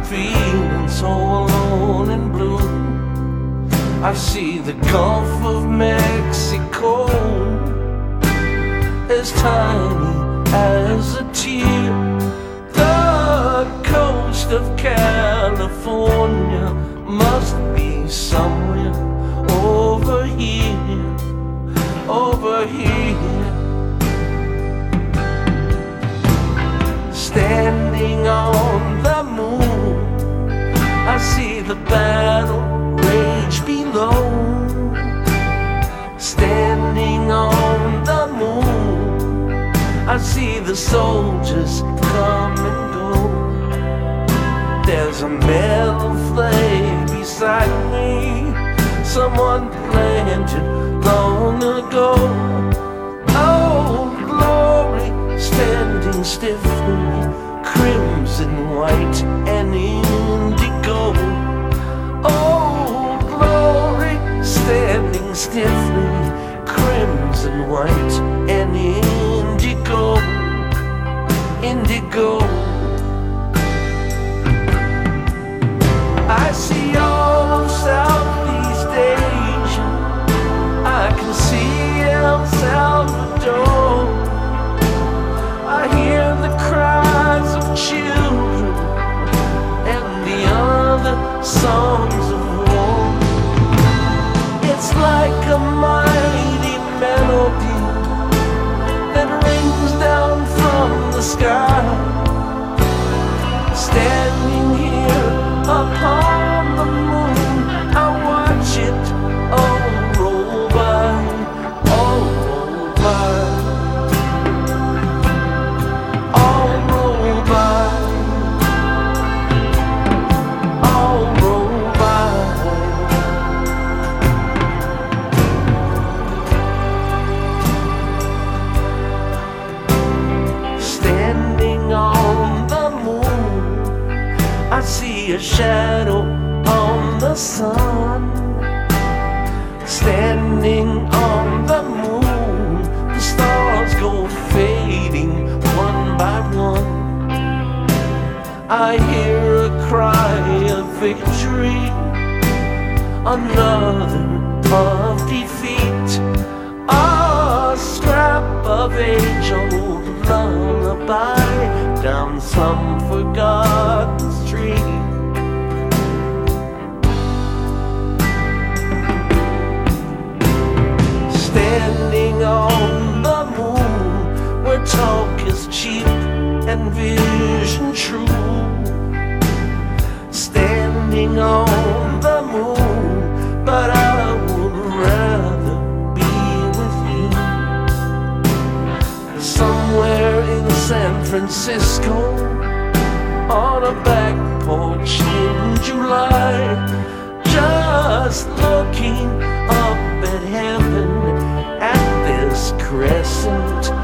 feeling so alone and blue. I see the Gulf of Mexico as tiny as a tear. The coast of California must be somewhere over here, over here. Standing on the moon, I see the battle rage below. Standing on the moon, I see the soldiers come and go. There's a metal flame beside me, someone planted long ago. Oh, glory, standing stiffly, crimson, white, and indigo. Oh, glory, standing stiffly, crimson, white, and indigo, indigo. I see all of Southeast Asia, I can see El Salvador. I hear the cries of children and the other songs of war. It's like a mighty melody that rings down from the sky. Standing here upon the moon, I watch it all roll by, all roll by, all roll by, all roll by. Standing on the moon, I see a shadow on the sun. Standing on the moon, the stars go fading one by one. I hear a cry of victory, another of defeat, a scrap of age-old lullaby down some forgotten street. Standing on the moon, where talk is cheap and vision true. Standing on the moon, but I would rather be with you. Somewhere in San Francisco, on a back porch in July, just looking up at heaven, at this crescent